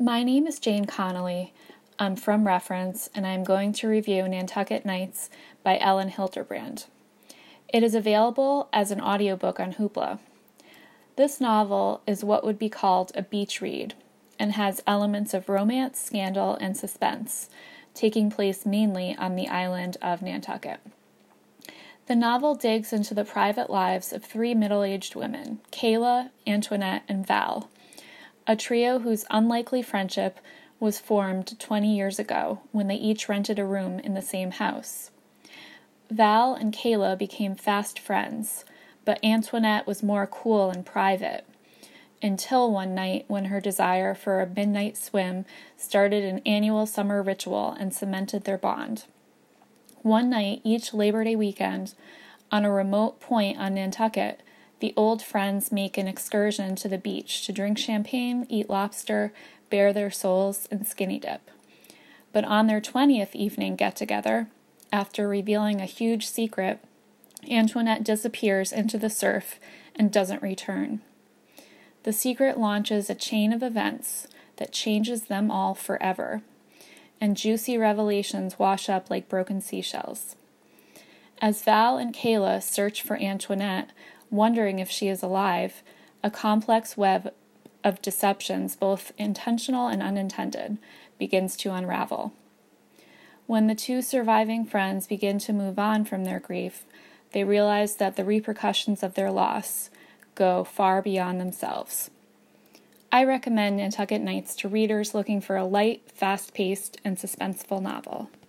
My name is Jane Connolly. I'm from Reference, and I'm going to review Nantucket Nights by Ellen Hilderbrand. It is available as an audiobook on Hoopla. This novel is what would be called a beach read, and has elements of romance, scandal, and suspense, taking place mainly on the island of Nantucket. The novel digs into the private lives of three middle-aged women, Kayla, Antoinette, and Val, a trio whose unlikely friendship was formed 20 years ago when they each rented a room in the same house. Val and Kayla became fast friends, but Antoinette was more cool and private, until one night when her desire for a midnight swim started an annual summer ritual and cemented their bond. One night, each Labor Day weekend, on a remote point on Nantucket, the old friends make an excursion to the beach to drink champagne, eat lobster, bare their souls, and skinny dip. But on their 20th evening get-together, after revealing a huge secret, Antoinette disappears into the surf and doesn't return. The secret launches a chain of events that changes them all forever, and juicy revelations wash up like broken seashells. As Val and Kayla search for Antoinette, wondering if she is alive, a complex web of deceptions, both intentional and unintended, begins to unravel. When the two surviving friends begin to move on from their grief, they realize that the repercussions of their loss go far beyond themselves. I recommend Nantucket Nights to readers looking for a light, fast-paced, and suspenseful novel.